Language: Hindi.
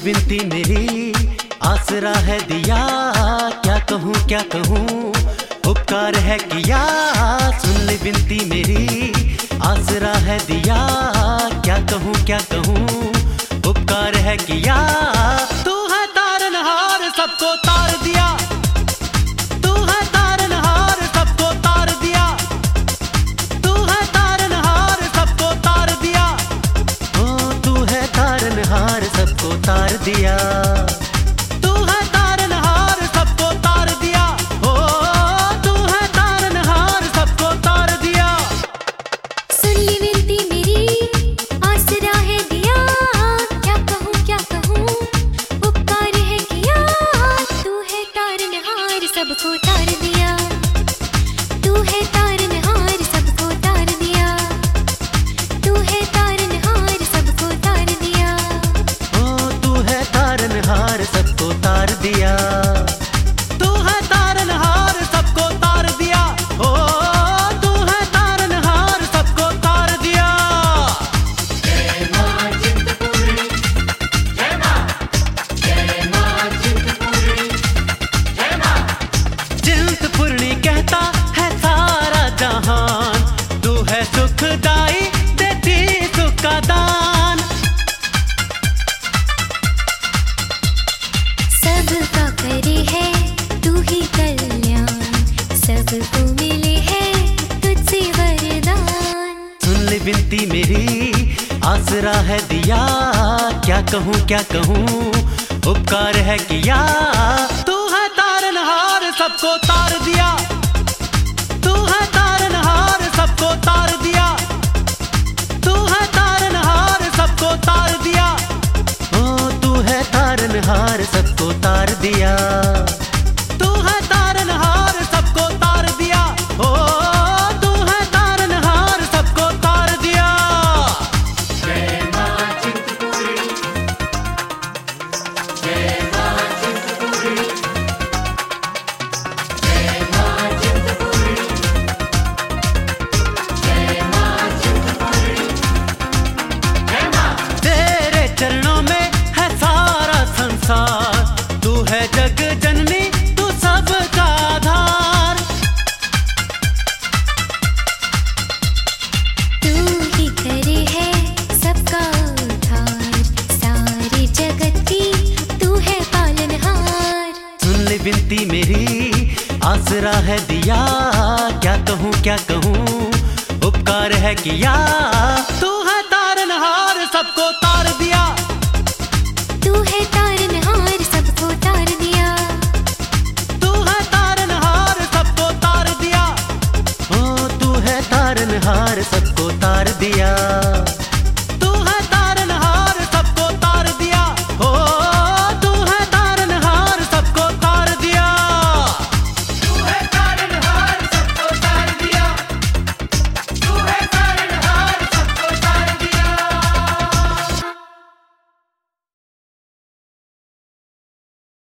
विनती मेरी आसरा है दिया, क्या कहूँ उपकार है किया। सुन ले विनती मेरी आसरा है दिया, क्या कहूँ उपकार है किया। तू है तारनहार सबको तार दिया, तू है तारनहार सबको तार दिया, तू है तारनहार सबको तार दिया। ओ तू है तारनहार सबको तार दिया, तू है तारनहार सबको तार दिया। ओ तू है तारनहार सबको तार दिया। सुन ली विनती मेरी आसरा है दिया, क्या कहूँ उपकार है किया। तू है तारनहार सबको तार दिया, तू है तारनहार सबको तार दिया, तू है तारनहार सबको तार दिया। ओ तू है तारनहार सबको तार दिया, तू है तारनहार सबको तार दिया। ओ तू है तारनहार सबको तार दिया। चिंतपूर्णी कहता है सारा जहान, तू है सुखदाई देती सुख का दान। सबका करे है तू ही कल्याण, सबको मिले है तुझसे वरदान। सुन ले विनती मेरी आसरा है दिया, क्या कहूँ उपकार है किया। तू है तारनहार सबको तार दिया, तू है तारनहार सबको तार दिया, तू है तारनहार सबको तार दिया। ओ तू है तारनहार सबको तार दिया, तू है तारनहार सबको तार दिया। ओ तू है तारनहार सबको तार दिया। तेरे चरणों में है सारा संसार, तू है जग जननी तू सबका आधार। तू ही करे है सबका उद्धार, सारे जगत की तू है पालनहार। सुन ले विनती मेरी आसरा है दिया, क्या कहूँ उपकार है किया। तू है तारनहार सबको तार दिया, तू है तारनहार सबको तार दिया, तू है तारनहार सबको तार दिया। ओ तू है तारनहार सबको तार दिया।